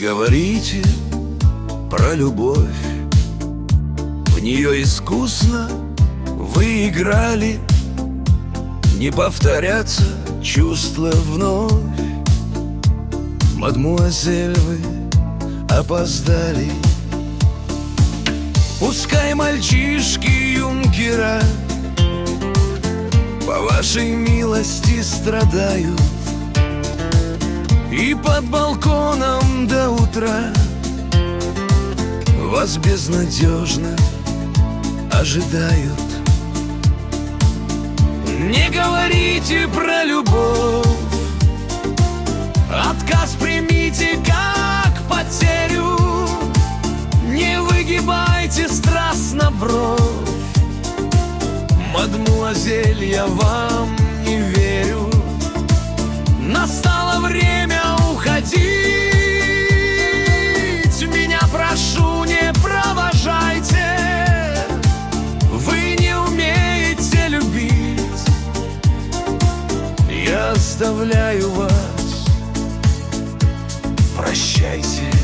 говорите про любовь, в нее искусно вы играли. Не повторятся чувства вновь. Мадмуазель, вы опоздали. Пускай мальчишки юнкера по вашей милости страдают, и под балконом до утра вас безнадежно ожидают. Не говорите про любовь, отказ примите как потерю. Не выгибайте страстно бровь, мадмуазель, я вам не верю. Настало время уходить. Меня прошу, не провожайте. Вы не умеете любить. Я оставляю вас. Прощайте.